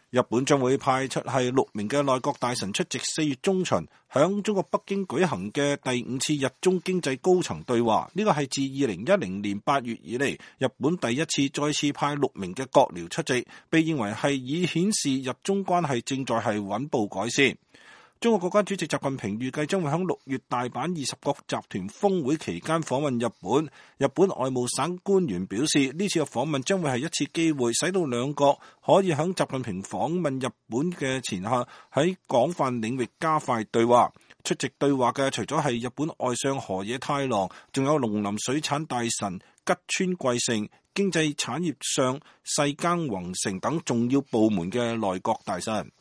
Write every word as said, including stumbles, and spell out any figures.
日本將會派出係六名嘅內閣大臣出席四月中旬響中國北京舉行嘅第五次日中經濟高層對話。呢個係自二零一零年八月以嚟，日本第一次再次派六名嘅閣僚出席，被認為係以顯示日中關係正在係穩步改善。中國國家主席習近平預計將會喺六月大阪二十國集團峰會期間訪問日本。日本外務省官員表示，呢次嘅訪問將會係一次機會，使到兩國可以喺習近平訪問日本嘅前後喺廣泛領域加快對話。出席對話嘅除咗係日本外相河野太郎，仲有農林水產大臣吉川貴盛、經濟產業相細耕宏成等重要部門嘅內閣大臣。